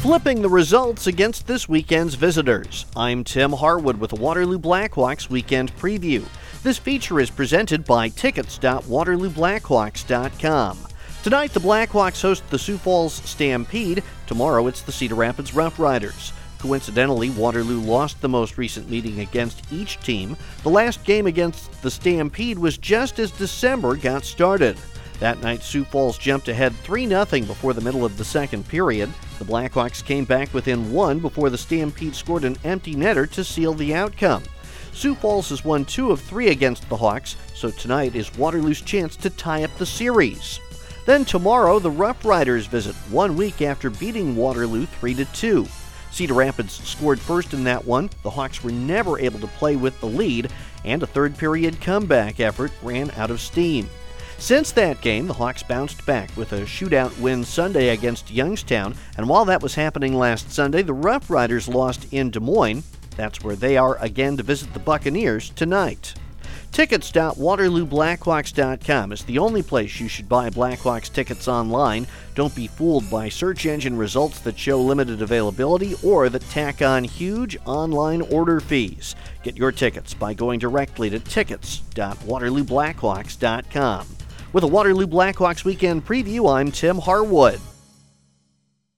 Flipping the results against this weekend's visitors. I'm Tim Harwood with the Waterloo Blackhawks Weekend Preview. This feature is presented by tickets.waterlooblackhawks.com. Tonight, the Blackhawks host the Sioux Falls Stampede. Tomorrow, it's the Cedar Rapids Rough Riders. Coincidentally, Waterloo lost the most recent meeting against each team. The last game against the Stampede was just as December got started. That night, Sioux Falls jumped ahead 3-0 before the middle of the second period. The Blackhawks came back within one before the Stampede scored an empty netter to seal the outcome. Sioux Falls has won 2 of 3 against the Hawks, so tonight is Waterloo's chance to tie up the series. Then tomorrow, the Rough Riders visit 1 week after beating Waterloo 3-2. Cedar Rapids scored first in that one. The Hawks were never able to play with the lead, and a third-period comeback effort ran out of steam. Since that game, the Hawks bounced back with a shootout win Sunday against Youngstown, and while that was happening last Sunday, the Rough Riders lost in Des Moines. That's where they are again to visit the Buccaneers tonight. Tickets.waterlooblackhawks.com is the only place you should buy Blackhawks tickets online. Don't be fooled by search engine results that show limited availability or that tack on huge online order fees. Get your tickets by going directly to tickets.waterlooblackhawks.com. With a Waterloo Blackhawks Weekend Preview, I'm Tim Harwood.